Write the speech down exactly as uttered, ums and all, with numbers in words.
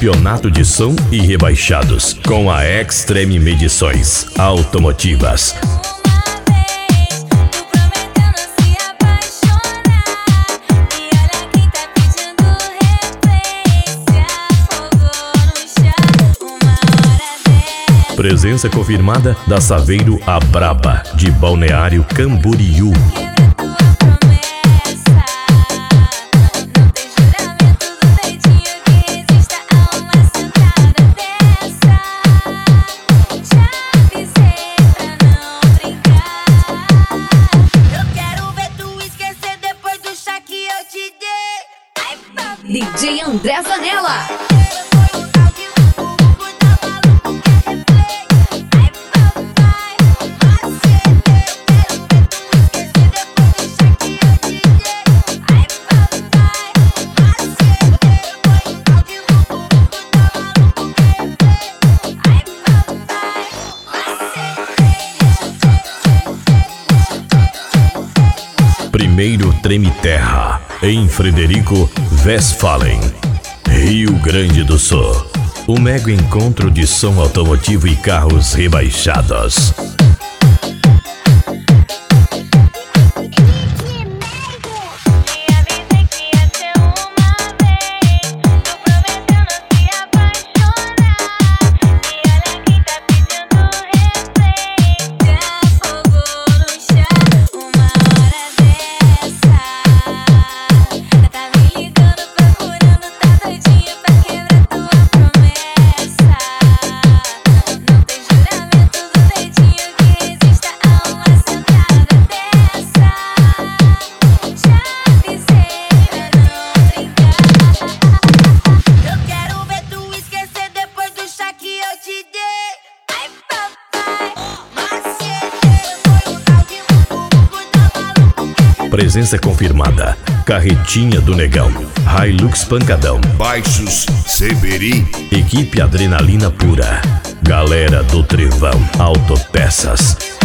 campeonato de som e rebaixados com a Extreme Medições Automotivas. Presença confirmada da Saveiro a Braba, de Balneário Camboriú. D J André Zanella. Primeiro Treme Terra, em Frederico Westphalen, Rio Grande do Sul. O mega encontro de som automotivo e carros rebaixados. Presença confirmada, Carretinha do Negão, Hilux Pancadão, Baixos Severi, Equipe Adrenalina Pura, Galera do Trevão Autopeças.